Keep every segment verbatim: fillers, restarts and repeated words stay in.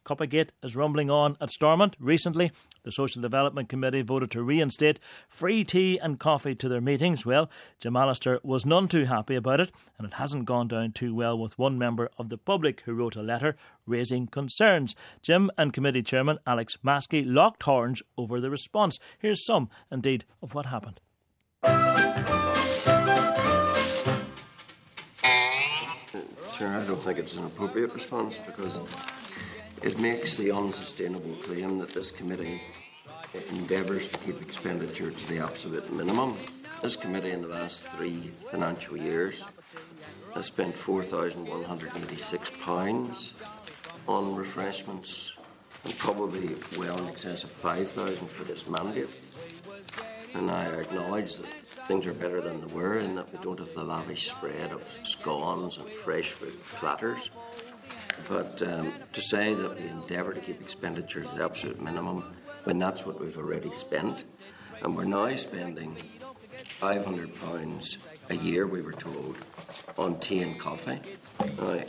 Cuppagate is rumbling on at Stormont. Recently, the Social Development Committee voted to reinstate free tea and coffee to their meetings. Well, Jim Allister was none too happy about it, and it hasn't gone down too well with one member of the public who wrote a letter raising concerns. Jim and committee chairman Alex Maskey locked horns over the response. Here's some, indeed, of what happened. Chair, I don't think it's an appropriate response because it makes the unsustainable claim that this committee endeavours to keep expenditure to the absolute minimum. This committee in the last three financial years has spent four thousand one hundred eighty-six pounds on refreshments and probably well in excess of five thousand for this mandate. And I acknowledge that things are better than they were in that we don't have the lavish spread of scones and fresh fruit platters. But um, to say that we endeavour to keep expenditure to the absolute minimum when that's what we've already spent, and we're now spending five hundred pounds a year, we were told, on tea and coffee. Now,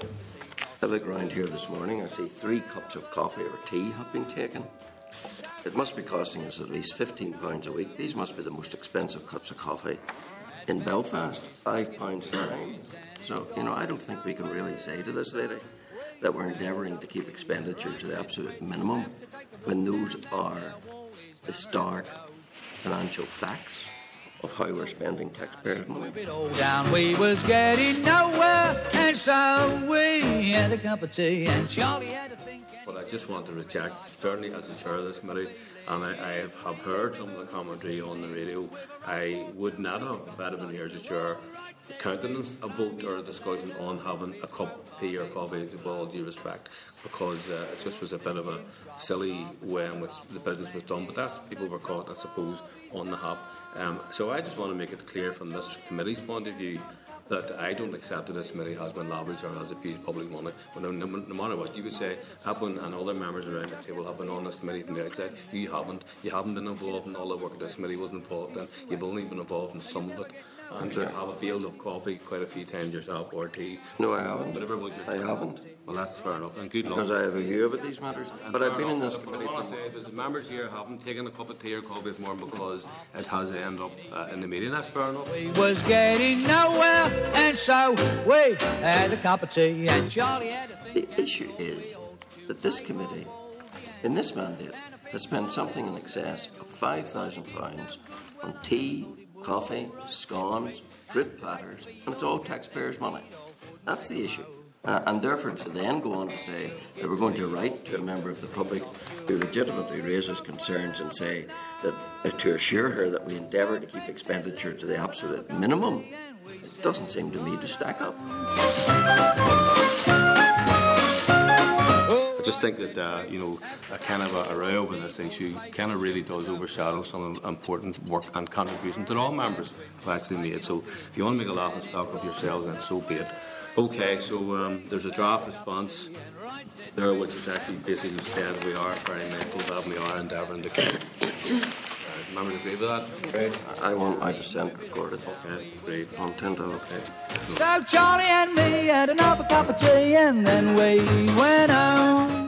I look around here this morning, I see three cups of coffee or tea have been taken. It must be costing us at least fifteen pounds a week. These must be the most expensive cups of coffee in Belfast, five pounds a time. So, you know, I don't think we can really say to this lady that we're endeavouring to keep expenditure to the absolute minimum when those are the stark financial facts of how we're spending taxpayers' money. We was getting nowhere, and so we had a cup of tea, and Charlie had a think. But I just want to reject, certainly as the chair of this committee, and I, I have, have heard some of the commentary on the radio. I would not have, if I had been here as a chair, countenance a vote or a discussion on having a cup of tea or coffee, with all due respect, because uh, it just was a bit of a silly way in which the business was done. But that's, people were caught, I suppose, on the hop. Um, so I just want to make it clear from this committee's point of view that I don't accept that this committee has been lavished or has abused public money. But no, no, no matter what you would say, Hapwin and other members around the table have been on this committee from the outside. You haven't. You haven't been involved in all the work this committee was involved in. You've only been involved in some of it. And to have a field of coffee quite a few times yourself, or tea. No, I haven't. Whatever was your I haven't. Well, that's fair enough. And good luck. Because I have a view about these matters. And but I've been enough. in this committee What I for... say is the members here haven't taken a cup of tea or coffee more because it has ended up uh, in the meeting. That's fair enough. We was getting nowhere, and so we had a cup of tea, and Charlie had a think. The issue is that this committee, in this mandate, has spent something in excess of five thousand pounds on tea, coffee, scones, fruit platters, and it's all taxpayers' money. That's the issue. Uh, and therefore to then go on to say that we're going to write to a member of the public who legitimately raises concerns and say that uh, to assure her that we endeavour to keep expenditure to the absolute minimum, it doesn't seem to me to stack up. I just think that, uh, you know, a kind of a array over this issue kind of really does overshadow some important work and contributions that all members have actually made. So if you want to make a laughing stock of yourselves, then so be it. Okay, so um, there's a draft response there, which is actually basically saying that we are very mindful that we are endeavouring to keep. uh, members agree with that? Right. I want my dissent recorded. Okay, great. Content, okay. So Charlie and me had another cup of tea, and then we went on.